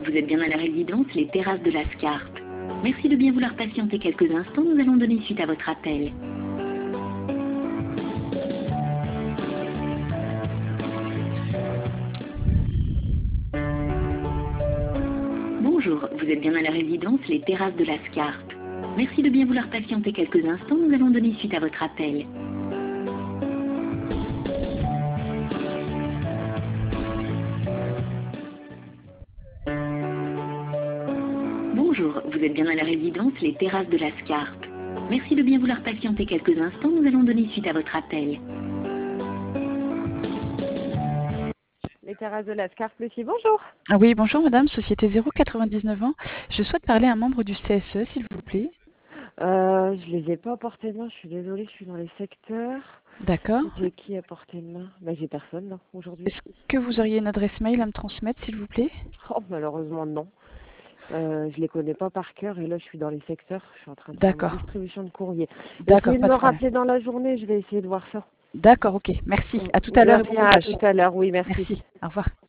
vous êtes bien à la résidence Les Terrasses de la Scarpe. Merci de bien vouloir patienter quelques instants, nous allons donner suite à votre appel. Bonjour, vous êtes bien à la résidence Les Terrasses de la Scarpe. Merci de bien vouloir patienter quelques instants, nous allons donner suite à votre appel. Bonjour, vous êtes bien à la résidence Les Terrasses de la Scarpe. Merci de bien vouloir patienter quelques instants, nous allons donner suite à votre appel. Les Terrasses de la Scarpe, Lucie, bonjour. Ah oui, bonjour madame, Société 099 ans. Je souhaite parler à un membre du CSE, s'il vous plaît. Je les ai pas à portée de main, je suis désolée, je suis dans les secteurs. D'accord. J'ai qui à portée de main? J'ai personne là, aujourd'hui. Est-ce que vous auriez une adresse mail à me transmettre, s'il vous plaît? Oh, malheureusement non. Je les connais pas par cœur et là je suis dans les secteurs, je suis en train de faire ma D'accord. distribution de courrier. D'accord, Essayez de pas me de problème. rappeler dans la journée, je vais essayer de voir ça. D'accord, ok. Merci. À tout à l'heure et bon À courage. tout à l'heure, oui, merci. Merci. Au revoir.